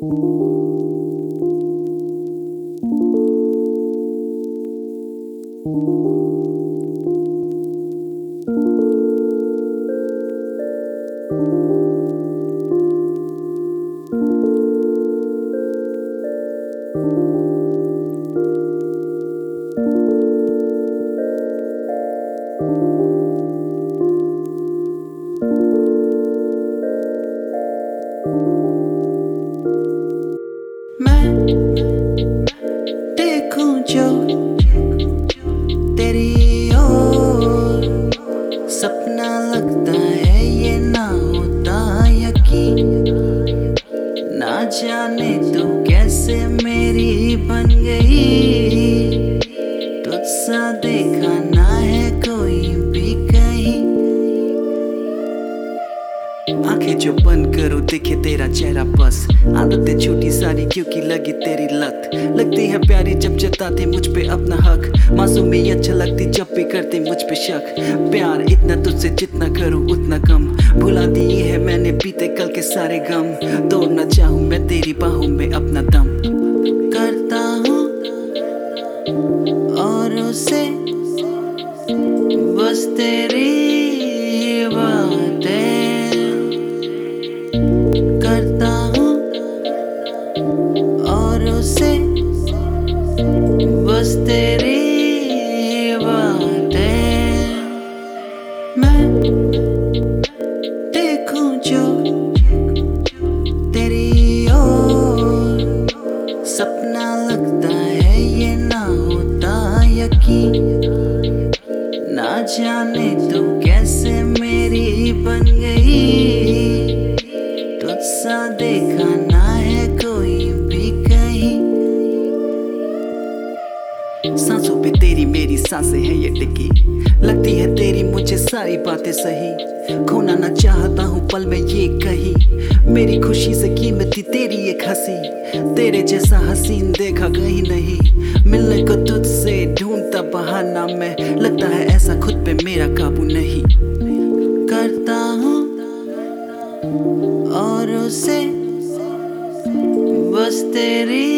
मैं देखूं जो तेरी ओर, सपना लगता है ये ना होता यकीन। ना जाने तू कैसे मेरी बन गई, तुझसा देखा ना है कोई भी कहीं। आंखें जो बंद करो दिखे तेरा चेहरा बस, आदतें छूटी सारी क्योंकि लगी तेरी लत। लगती है प्यारी जब जताते मुझ पे अपना हक, मासूमियत झलकती जब भी करते मुझ पे शक। प्यार इतना तुझसे जितना करूं उतना कम, भुला दिए है मैंने बीते कल के सारे गम। तोड़ना चाहूं मैं तेरी बाहों में अपना दम, करता हूं औरों से बस तेरी बातें, करता हूँ औरों से बस तेरी बातें। मैं देखूं जो तेरी ओर, सपना लगता है ये ना होता यकीन। ना जाने तू कैसे मेरी बन गई, तुझसा देखा ना है कोई भी कहीं। सांसों पे तेरी मेरी सांसें हैं ये टिकी, लगती है तेरी मुझे सारी बातें सही। खोना ना चाहता हूँ पल में ये कही, मेरी खुशी से कीमती तेरी एक हंसी। तेरे जैसा हसीन देखा कहीं नहीं, मिलने को तुझसे ढूंढता बहाना मैं। लगता है ऐसा खुद पे मेरा काबू नहीं, करता हूँ औरों से बस तेरी